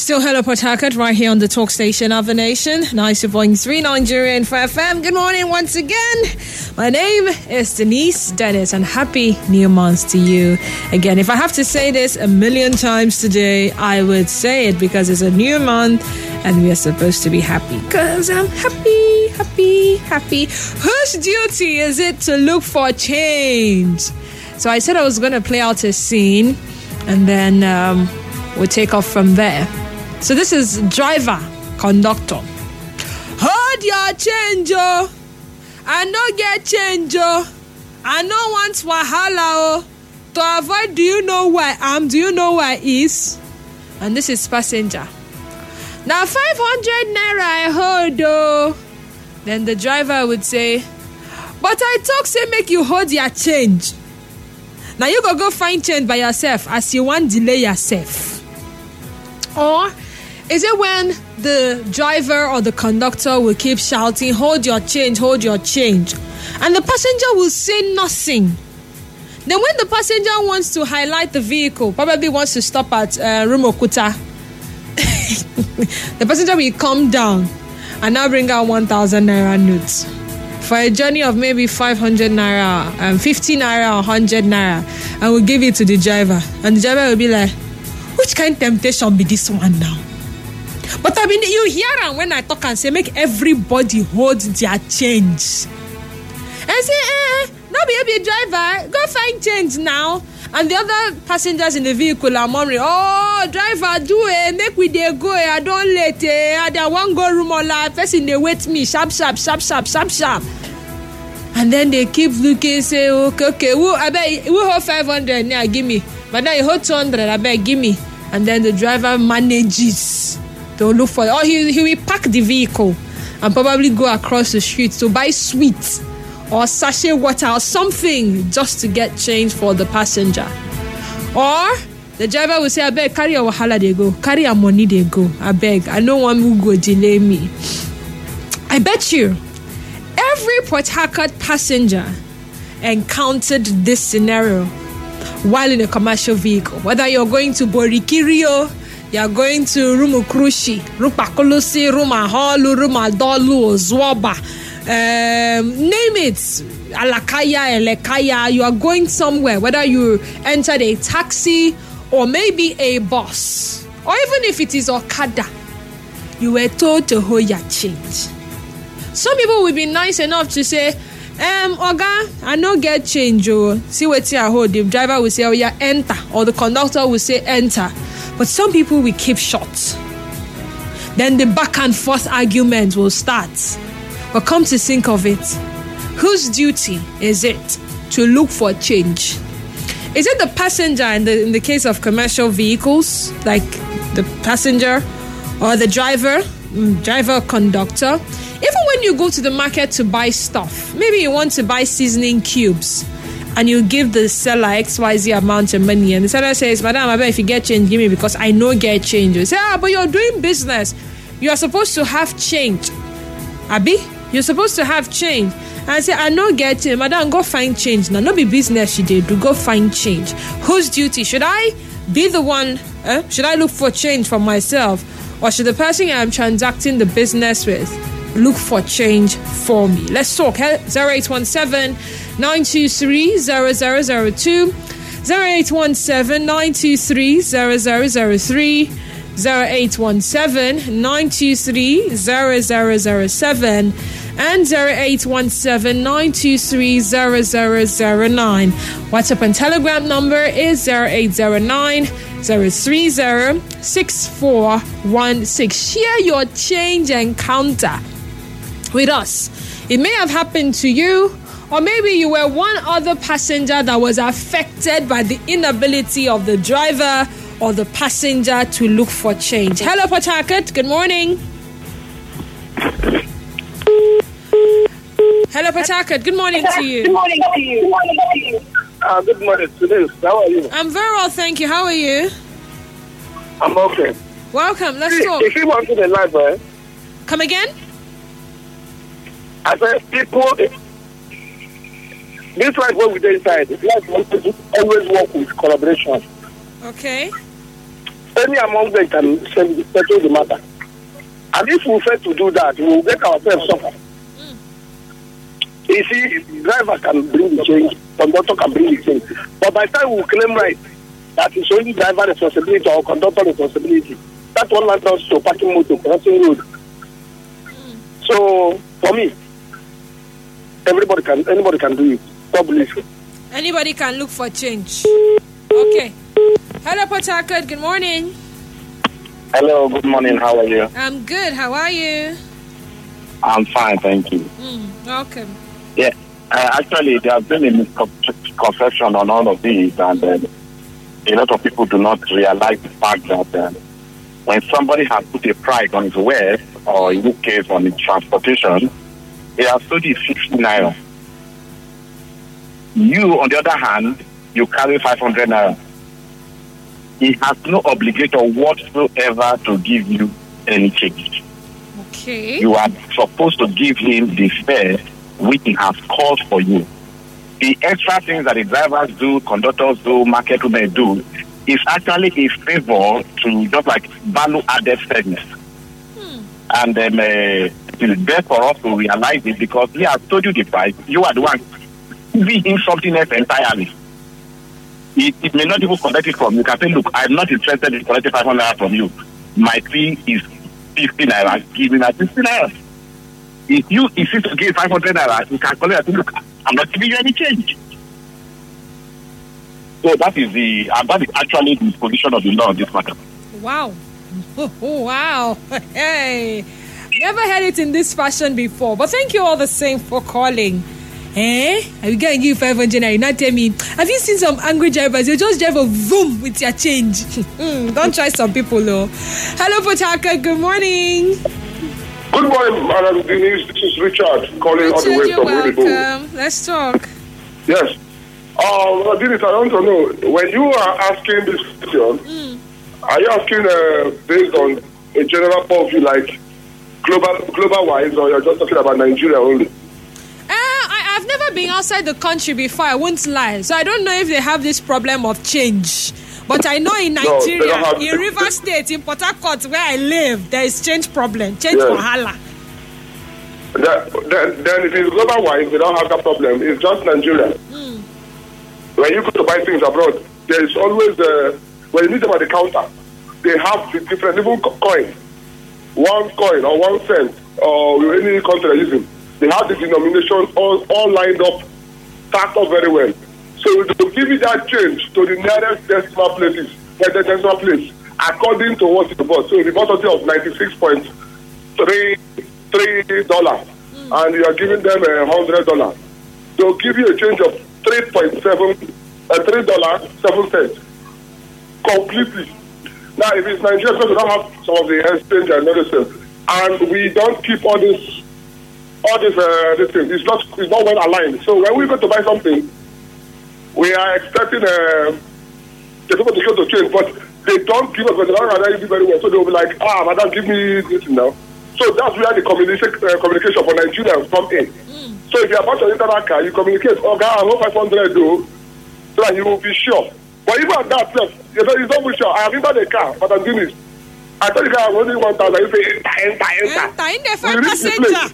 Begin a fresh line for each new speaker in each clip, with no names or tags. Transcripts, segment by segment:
Still hello Port Harcourt right here on the talk station of the nation, 90.3 Nigerian FM. Good morning once again. My name is Denise Dennis and happy new month to you. Again, if I have to say this a million times today, I would say it because it's a new month and we are supposed to be happy because I'm happy. Whose duty is it to look for change? So I said I was going to play out a scene and then we'll take off from there. So this is driver, conductor. Hold your change, oh. I no get change, oh. I no want wahala, oh. To avoid, do you know where I am? Do you know where I is? And this is passenger. Now 500 naira I hold, oh. Then the driver would say, but I talk say make you hold your change. Now you go find change by yourself as you want delay yourself. Or is it when the driver or the conductor will keep shouting, hold your change, and the passenger will say nothing? Then when the passenger wants to highlight the vehicle, probably wants to stop at Rumokuta, the passenger will come down and now bring out 1,000 naira notes for a journey of maybe 500 naira, 50 naira, 100 naira, and will give it to the driver. And the driver will be like, which kind of temptation be this one now? But I mean, you hear them when I talk and say, make everybody hold their change. And say, no be driver, go find change now. And the other passengers in the vehicle are murmuring, oh, driver, do it, make we dey go, I don't let it, I want go room or la, person they wait me, sharp. And then they keep looking, say, okay, I bet, who hold 500, now give me. But now you hold 200, I bet, give me. And then the driver manages to look for it. Or he will park the vehicle and probably go across the street to buy sweets or sachet water or something just to get change for the passenger. Or the driver will say, I beg, carry your wahala they go, carry your money they go. I beg, I know one will go delay me. I bet you every Port Harcourt passenger encountered this scenario while in a commercial vehicle. Whether you're going to Borikirio, you're going to Rumukrushi, Rupakolosi, Rumaholu, Rumadolu, Zwaba, name it, Alakaya, Elekaya, you are going somewhere, whether you entered a taxi or maybe a bus, or even if it is Okada, you were told to hold your change. Some people will be nice enough to say, Oga, I no get change, oh. See what I hold. The driver will say, oh yeah, enter. Or the conductor will say, enter. But some people will keep short. Then the back and forth argument will start. But come to think of it, whose duty is it to look for change? Is it the passenger in the case of commercial vehicles, like the passenger or the driver, conductor? Even when you go to the market to buy stuff, maybe you want to buy seasoning cubes and you give the seller XYZ amount of money and the seller says, Madam, I bet if you get change, give me because I no get change. You say, but you're doing business. You are supposed to have change. Abi, you're supposed to have change. And I say, I no get change. Madam, go find change. Now, not be business you did. Go find change. Whose duty? Should I be the one? Should I look for change for myself? Or should the person I'm transacting the business with look for change for me? Let's talk. 0817-923-0002, 0817-923-0003, 0817-923-0007, and 0817-923-0009. WhatsApp and Telegram number is 0809-030-6416. Share your change encounter with us. It may have happened to you, or maybe you were one other passenger that was affected by the inability of the driver or the passenger to look for change. Hello, Port Harcourt. Good morning. Hello, Port Harcourt. Good morning to you.
Good morning to you. Good morning to you. How are you?
I'm very well, thank you. How are you?
I'm okay.
Welcome. Let's talk.
If you want to the live,
Come again?
I said, people, this life what we do inside, it's like we always work with collaboration.
Okay.
any among them can settle the matter. And if we fail to do that, we will make ourselves suffer. You see, driver can bring the change, conductor can bring the change. But by the time we claim right that it's only driver responsibility or conductor responsibility, that one land us to parking motor, crossing road. So for me, anybody can do it.
Anybody can look for change. Okay. Hello, Port Harcourt. Good morning.
Hello, good morning. How are you?
I'm good. How are you?
I'm fine, thank you.
Welcome.
Yeah, actually, there has been a misconception on all of these, and a lot of people do not realize the fact that when somebody has put a price on his wares, or in this case on his transportation, they have sold you 60 naira. You, on the other hand, you carry 500 naira. He has no obligation whatsoever to give you any change.
Okay.
You are supposed to give him the fare which he has called for you. The extra things that the drivers do, conductors do, market women do, is actually a favor to just like value-added service. And then it is best for us to realize it because he has told you the price. You are the one giving him something else entirely. It may not even collect it from you. You can say, look, I'm not interested in collecting 500 naira from you. My fee is 50 naira. Give me that 50 naira. If you insist to give 500 naira, you can collect it. Look, I'm not giving you any change. So that is actually the position of the law on this matter.
Wow. Wow. Hey. Never heard it in this fashion before. But thank you all the same for calling. Are you going to give 500 naira? You not tell me. Have you seen some angry drivers? They just drive a vroom with your change. Don't try some people though. Hello, Port Harcourt. Good morning.
Good morning, Madam Denise. This is Richard calling all the way from
welcome. Let's talk.
Yes. Denise, I want to know, when you are asking this question, are you asking based on a general point of view, like global wise, or you're just talking about Nigeria only?
I've never been outside the country before, I won't lie. So I don't know if they have this problem of change. But I know in Nigeria, in Rivers State, in Port Harcourt, where I live, there is change problem, change wahala.
Then if it's global wise, they don't have that problem. It's just Nigeria. When you go to buy things abroad, there is always when you meet them at the counter, they have the different even coin, 1 coin or 1 cent, or any country they're using. They have the denomination all lined up, stacked up very well. So to give you that change to the nearest decimal place, according to what you bought. So the bought of $96.33, and you are giving them $100. They'll give you a change of $3.7 completely. Now, if it's Nigeria, because we don't have some of the exchange and medicine, and we don't keep all this thing. It's not well aligned. So when we go to buy something, we are expecting the people to go to change, but they don't give us, but they don't do very well. So they'll be like, madam, give me this now. So that's where the communication for Nigerians come in. So if you're about to enter that car, you communicate, okay, I want 500 though, so that you will be sure. But even at that place, you don't be sure. I have entered the car, but I'm doing it. I tell you guys, I'm only 1,000. You say, enter.
In the front passenger.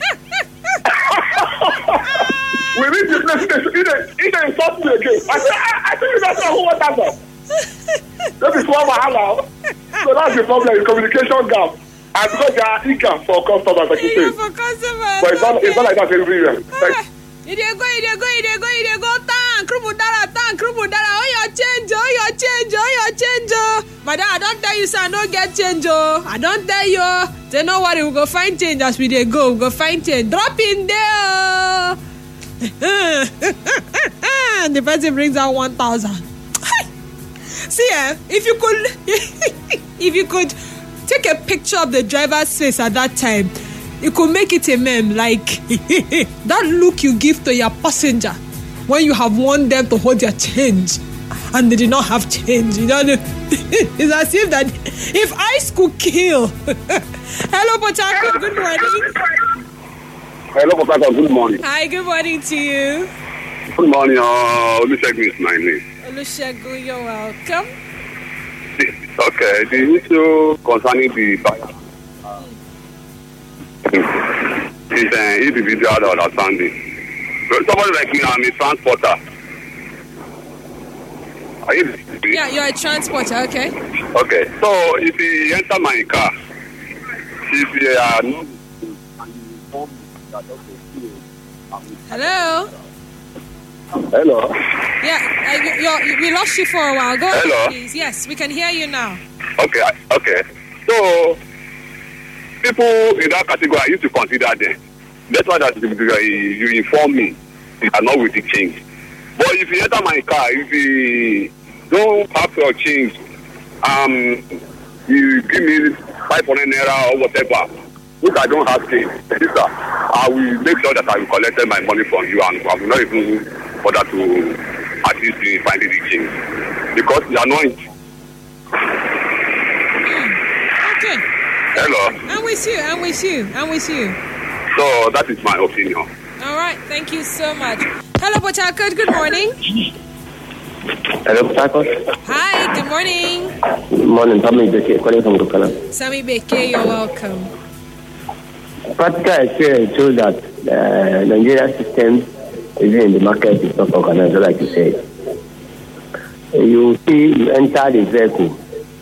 We reach the place, he insult me again. I think that's not who was that. That is one mahala. So that's the problem, the communication gap. And because they are eager for customers, like you say. But it's not like that everywhere.
You dey go. Tank, Krumudara. Oh, your change. Madam, I don't tell you, sir, I don't get change. I don't tell you. Say, no worry, we'll go find change as we dey go. We'll go find change. Drop in there. And the person brings out 1,000. See, if you could take a picture of the driver's face at that time, you could make it a meme, like that look you give to your passenger when you have warned them to hold their change and they did not have change. You know, it's as if that if ice could kill. Hello, Port Harcourt. Good morning.
Hello, Port Harcourt. Good morning.
Hi, good morning to you.
Good morning. Olusegun is my name.
Olusegun, you're welcome.
Okay, the issue concerning the buyer is an individual understanding. So somebody like me, I'm a transporter. Are you?
Yeah, you're a transporter, okay.
Okay, so if you enter my car, if you are not...
Hello?
Hello?
Yeah, we lost you for a while. Go
Hello?
ahead, please. Yes, we can hear you now.
Okay. So, people in that category, I used to consider them. That's why that you inform me you are not with the change. But if you enter my car, if you don't have your change, you give me 500 naira or whatever, which I don't have change, sister, I will make sure that I will collect my money from you and I will not even bother to assist you in finding the change. Because you are annoying.
Okay.
Hello?
I'm with you.
So that is my opinion.
All right, thank you so much. Hello, Port Harcourt, good morning.
Hello, Port Harcourt.
Hi, good morning.
Good morning, Sammy Beke, calling from Dukala.
Sammy Beke, you're welcome.
Practical experience shows that Nigeria system is in the market, is not organized, like you said. You see, you enter the vehicle.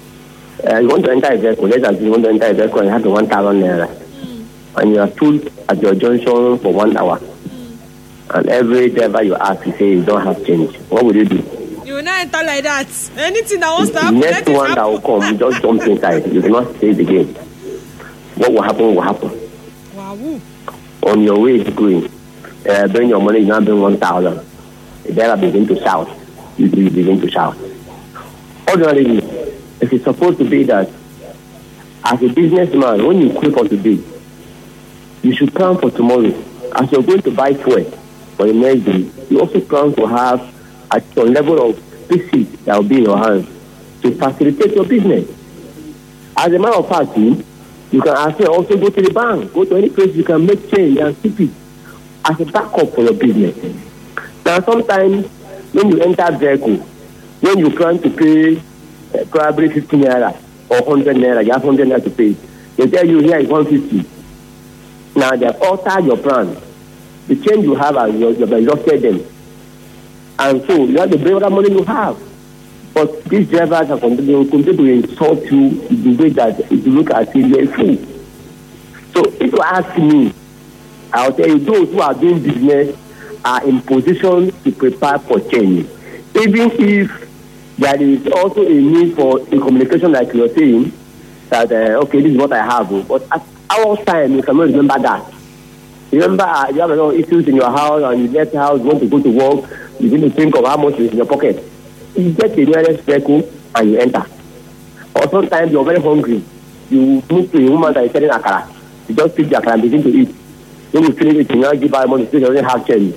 You want to enter a vehicle, let's assume you want to enter a vehicle and you have the 1,000 naira. And you are told at your junction for 1 hour. And every driver you ask, you say you don't have change. What would you do?
You will not enter like that. Anything that wants to happen,
next one that will come, you just jump inside. You cannot stay the game. What will happen will happen.
Wow.
On your way to going, bring your money, you now bring 1,000. The driver begin to shout. You begin to shout. Ordinarily, it is supposed to be that as a businessman, when you quit for today, you should plan for tomorrow. As you're going to buy fuel for the next day, you also plan to have a level of receipt that will be in your hands to facilitate your business. As a matter of fact, you can also go to the bank, go to any place you can make change and keep it as a backup for your business. Now, sometimes when you enter vehicle, when you plan to pay probably 50 naira or 100 naira, you have 100 naira to pay. They tell you here is 150. Now they have altered your plan. The change you have, you have exhausted them. And so you have to bring the money you have. But these drivers are continue to insult you the way that you look at it, you're a fool. So if you ask me, I'll tell you those who are doing business are in position to prepare for change. Even if there is also a need for a communication like you're saying, that okay, this is what I have. But at our time, you cannot remember that. Remember, you have a lot of issues in your house and you left the house, you want to go to work, you need to think of how much is in your pocket. You get the nearest vehicle and you enter. Or sometimes you're very hungry. You move to a woman that is selling akara. You just pick the akara and begin to eat. When you finish it, you now give her money, you doesn't have change.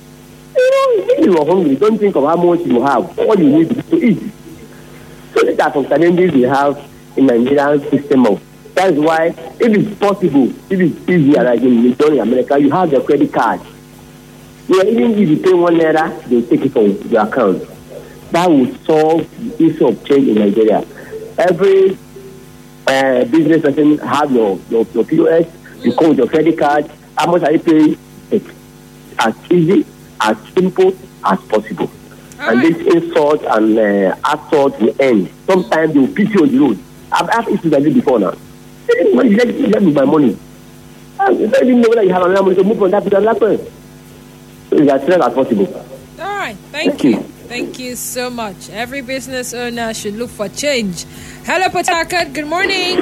When you are hungry, don't think of how much you have. All you need is to eat. So these are some challenges we have in the Nigerian system of. That's why, if it's possible, if it's easier like in America, you have the credit card. Yeah, even if you pay 1 naira, they'll take it from your account. That will solve the issue of change in Nigeria. Every business person have your POS, you come with your credit card, how much are you paying? It's as easy, as simple as possible. And this insult and assault will end. Sometimes they will put you on the road. I've had issues like this before now. When you let me my money, I didn't know whether you have another money to move on that particular person. So it's as clear as possible.
All right, thank you. Thank you so much. Every business owner should look for change. Hello, Port Harcourt. Good morning.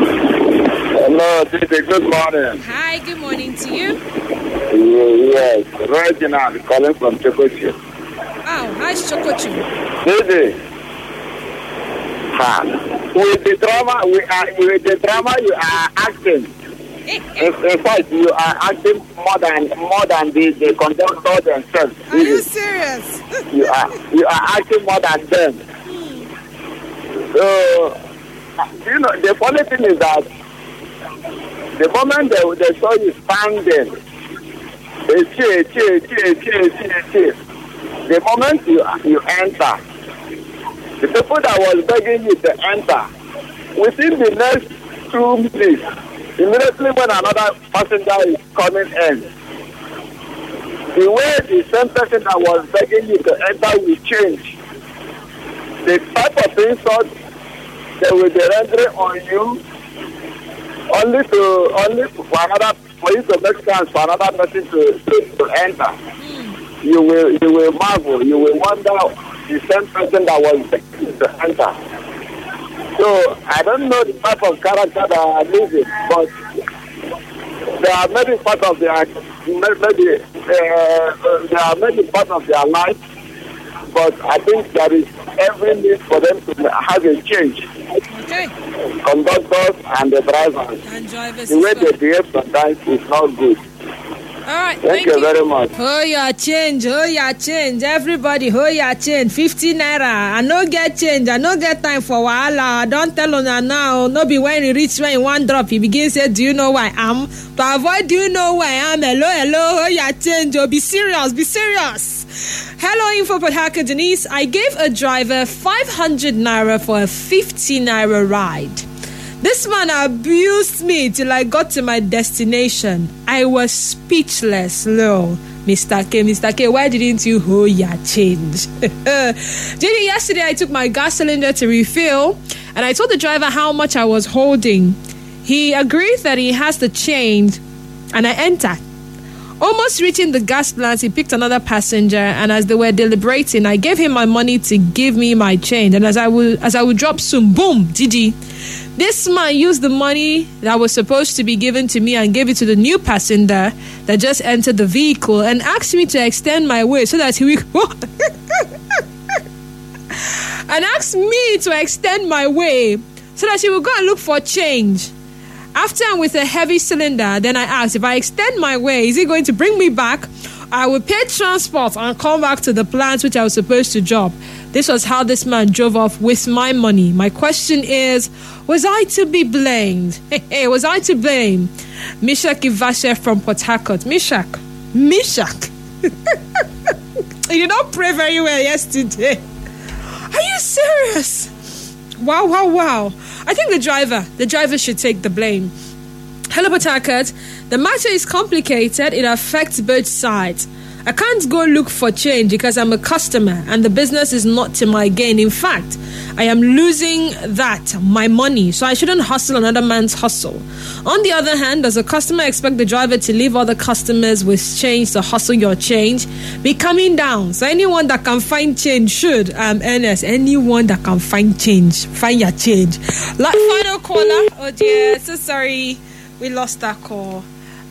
Hello, Titi. Good morning.
Hi, good morning to you.
Yes, Reginald calling from Chokochu.
Oh, hi, Chokochu.
Titi. With the drama you are acting. In fact, you are acting more than the conductor themselves.
Are you serious?
You are acting more than them. So, the funny thing is that the moment they saw you standing, the moment you enter,
The people that was begging you to enter, within the next 2 minutes, immediately when another passenger is coming in, the way the same person that was begging you to enter will change. The type of insult they will be rendering on you only for you to make chance for another person to enter. You will marvel. You will wonder the same person that was begging to enter. So I don't know the type of character that are living, but they are maybe part of their life. But I think there is every need for them to have a change.
Okay.
Conductors and the drivers.
And drivers.
The way they behave sometimes is not good.
All right.
Thank you very much.
Oh, your change. Everybody, oh, your change. 50 naira. I no get change. I no get time for wahala. Don't tell on now. No be when you reach when you want drop. You begin say, do you know where I am? To avoid, do you know where I am? Hello. Oh, your change. Oh, be serious. Hello, Info Port Harcourt, Denise. I gave a driver 500 naira for a 50 naira ride. This man abused me till I got to my destination. I was speechless. Lo, Mr. K, why didn't you hold your change? Jenny, yesterday I took my gas cylinder to refill and I told the driver how much I was holding. He agreed that he has the change and I entered. Almost reaching the gas plant, he picked another passenger, and as they were deliberating, I gave him my money to give me my change. And as I would drop soon, boom, GG. This man used the money that was supposed to be given to me and gave it to the new passenger that just entered the vehicle and asked me to extend my way so that he would and asked me to extend my way so that he would go and look for change. After I'm with a heavy cylinder, then I asked, if I extend my way, is he going to bring me back? I will pay transport and come back to the plant which I was supposed to drop. This was how this man drove off with my money. My question is, was I to be blamed? Hey, was I to blame? Mishak Ivashe from Port Harcourt. Mishak. You did not pray very well yesterday. Are you serious? Wow. I think the driver should take the blame. Hello, Port Harcourt. The matter is complicated. It affects both sides. I can't go look for change because I'm a customer and the business is not to my gain. In fact, I am losing my money, so I shouldn't hustle another man's hustle. On the other hand, does a customer expect the driver to leave other customers with change to hustle your change? Be coming down. So anyone that can find change should. Ernest, anyone that can find change, find your change. Final caller. Oh dear, so sorry. We lost that call.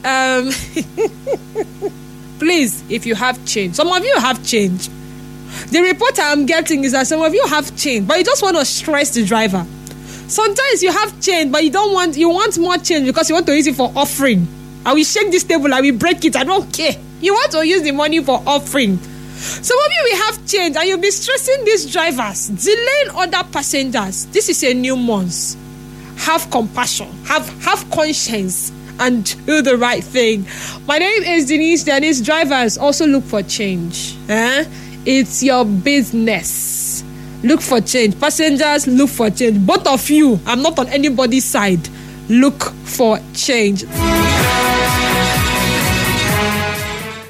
Please, if you have change. Some of you have change. The report I'm getting is that some of you have change, but you just want to stress the driver. Sometimes you have change, but you want more change because you want to use it for offering. I will shake this table, I will break it, I don't care. You want to use the money for offering. Some of you will have change and you'll be stressing these drivers, delaying other passengers. This is a new month. Have compassion, have conscience, and do the right thing. My name is Denise. Drivers also look for change. It's your business. Look for change. Passengers, look for change. Both of you, I'm not on anybody's side. Look for change.